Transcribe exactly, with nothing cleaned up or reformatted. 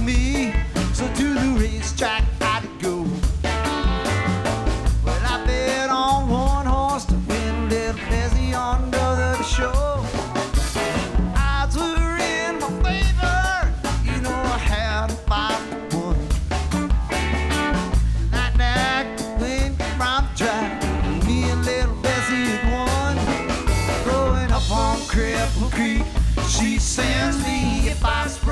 me. So to the racetrack I'd go. Well, I bet on one horse to win a little Bessie on the show. Odds were in my favor, you know I had a five to one. Night night went round the track, me and little Bessie had won. Growing up on Cripple Creek, she sends me if I spray.